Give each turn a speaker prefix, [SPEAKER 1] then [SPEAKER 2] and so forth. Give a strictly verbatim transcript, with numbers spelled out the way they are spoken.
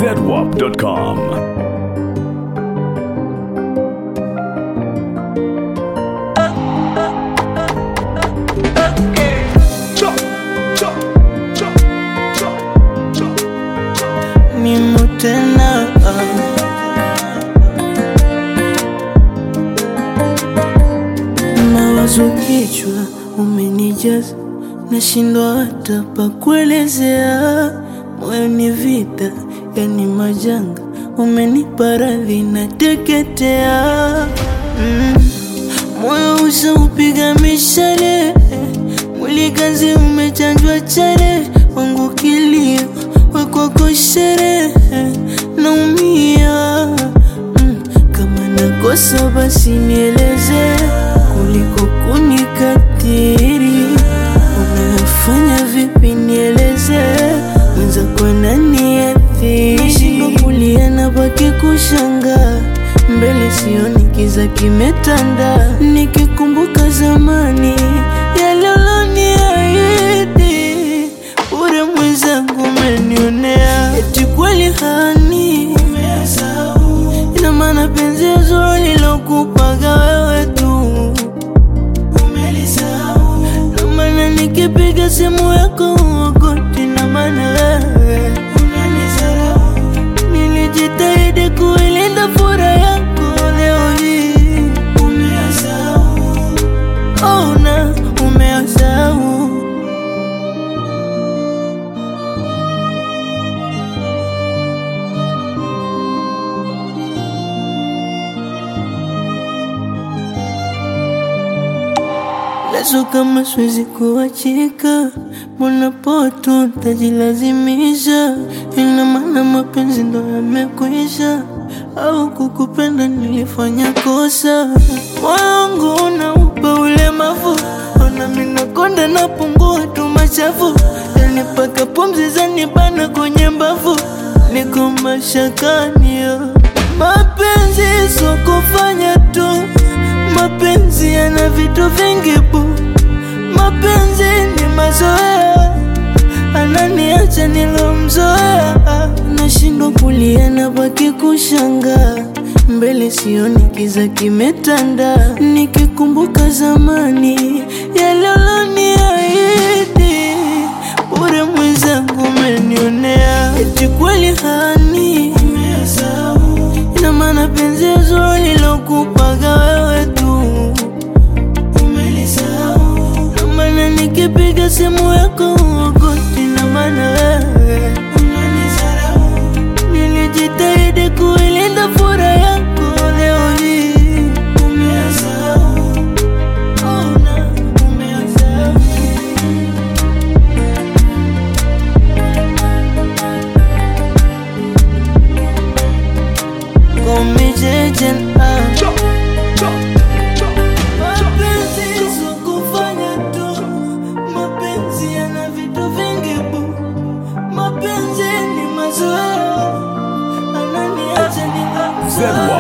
[SPEAKER 1] zedwap dot com.
[SPEAKER 2] Mimo tena mawazo kichwa umenijaza, nashindwa hata pa kuelezea. Moyo ni vita, yani majanga, umenipa radhi na teketea. mm. Moyo usaupiga mishale, mwili kazi umechanjwa chale. Wangu kilio, wakwako sherehe, naumia. mm. Kama nakosa basi nieleze, kuliko kunikatiri. Unafanya vipi nieleze, mwenza kwa nani athiri. Nashindwa kulia na baki kushanga, mbele sioni kiza kimetanda. Nikikumbuka zamani yale uloniahidi, bure mwenzangu umenionea. Eti kweli hani ina maana penzi zuri lilokupaga wewe tu na maana nikipiga simu yako uogoti, na maana wewe nilijitahidi kuilinda furaha yako. Leo hii oh na umeyasahau. Leso kama siwezi kuachika, mbona poto tajilazimisha. Ina maana mapenzi ndo yamekwisha, au kukupenda nilifanya kosa. Wangu unaupa ulemavu, ona minakonda napungua tu machafu. Yanipaka pumzi zanibana kwenye mbavu, niko mashakani yo. Mapenzi so kufanya tu, mapenzi yana vitu vingi bu. Mapenzi ni mazoea, ananiacha nilomzoea. Nashindwa kulia na baki kushanga, mbele sioni kiza kimetanda. Nikikumbuka zamani yale uloniahidi, bure mwenzangu umenionea. Eti kweli hani ina maana penzi zuri lilokupaga wewe tu na maana nikipiga simu yako uogoti, na maana wewe nilijitahidi kuilinda furaha yako. Leo hii oh na umeyasahau. Call me Jejen, ah. Mapenzi so kufanya tu, mapenzi yana vitu vingi bu. Mapenzi ni mazoea, ananiacha nilomzoea.